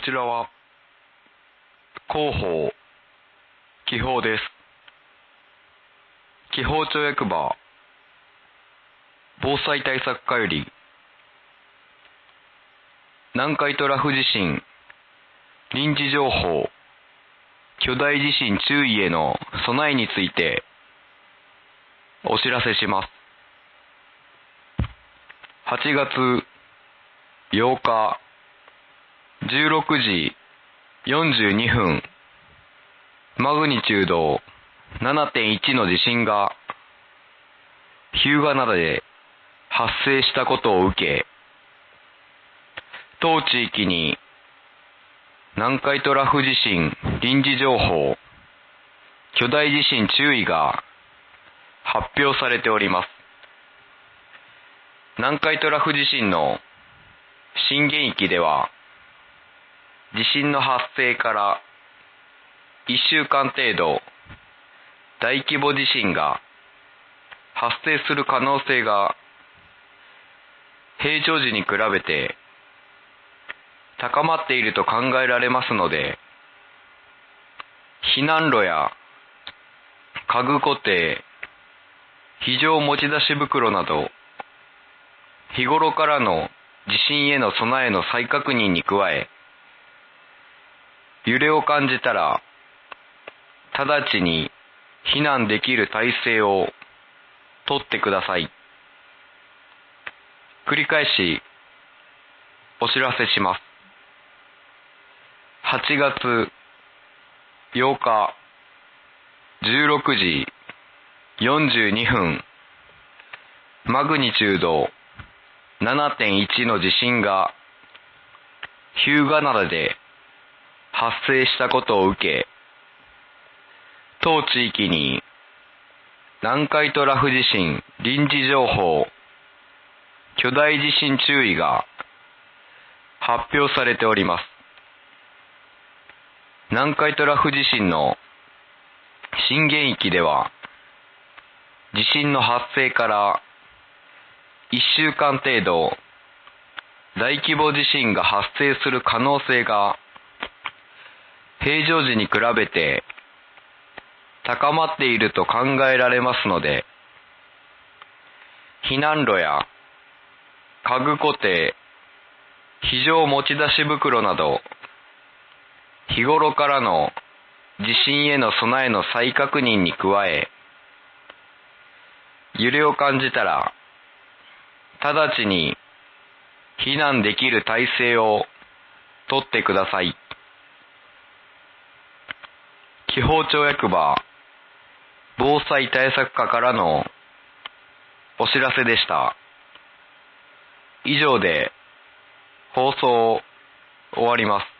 ちらは広報気泡です。気泡町役場防災対策課より南海トラフ地震臨時情報巨大地震注意への備えについてお知らせします。8月8日16時42分マグニチュード 7.1 の地震が日向灘で発生したことを受け、当地域に南海トラフ地震臨時情報巨大地震注意が発表されております。南海トラフ地震の震源域では地震の発生から1週間程度大規模地震が発生する可能性が平常時に比べて高まっていると考えられますので、避難路や家具固定、非常持ち出し袋など日頃からの地震への備えの再確認に加え、揺れを感じたら直ちに避難できる体制をとってください。繰り返しお知らせします。8月8日16時42分マグニチュード 7.1 の地震が日向灘で発生したことを受け、当地域に南海トラフ地震臨時情報巨大地震注意が発表されております。南海トラフ地震の震源域では地震の発生から1週間程度大規模地震が発生する可能性が平常時に比べて高まっていると考えられますので、避難路や家具固定、非常持ち出し袋など日頃からの地震への備えの再確認に加え、揺れを感じたら直ちに避難できる体制をとってください。気泡町役場防災対策課からのお知らせでした。以上で放送を終わります。